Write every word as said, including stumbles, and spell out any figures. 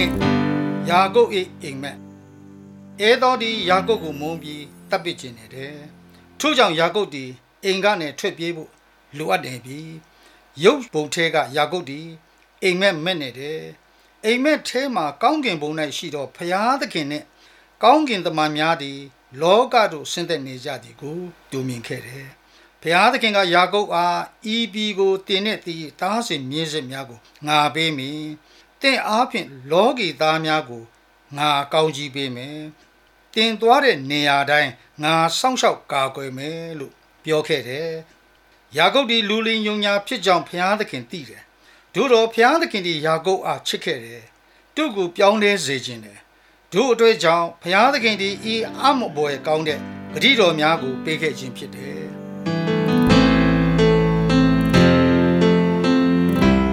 နှစ်ယာကုပ်၏အိမ်မက်အဲသောသည်ယာကုပ်ကိုမုန်းပြီးတပ်ပစ်ခြင်းနေတယ်ထို့ကြောင့်ယာကုပ်သည်အိမ်ကနေထွက်ပြေးဖို့လိုအပ်တယ်ပြီရုပ်ပုံထဲကယာကုပ်သည်အိမ်မက်မဲ့နေတယ်အိမ်မက်ထဲမှာကောင်းကင်ဘုံ၌ရှိသောဖျားသခင်နှင့်ကောင်းကင်တမန်များသည်လောကသို့ဆင်းသက်နေကြသည်ကိုတူမြင်ခဲ့တယ်ဘုရားသခင်ကယာကုပ်အားဤပြည်ကိုတင်တဲ့သည်တားစဉ်မြင်းစစ်များကိုငါပေးမည်တင်အားဖြင့်လောကီသားများကိုငါကောင်းကြီးပေးမယ်တင်သွားတဲ့နေရာတိုင်းငါစောင့်ရှောက်ကာကွယ်မယ်လို့ပြောခဲ့တယ်ယာကုပ်ဒီလူလင်ယုံညာဖြစ်ကြောင်းဘုရားသခင်သိတယ်တို့တော့ဘုရားသခင်ဒီယာကုပ်အားချစ်ခဲ့တယ်သူ့ကိုပြောင်းလဲစေခြင်းတယ်တို့အတွက်ကြောင့်ဘုရားသခင်ဒီဤအမဘွယ်ကောင်းတဲ့ဂရုတော်များကိုပေးခဲ့ခြင်းဖြစ်တယ်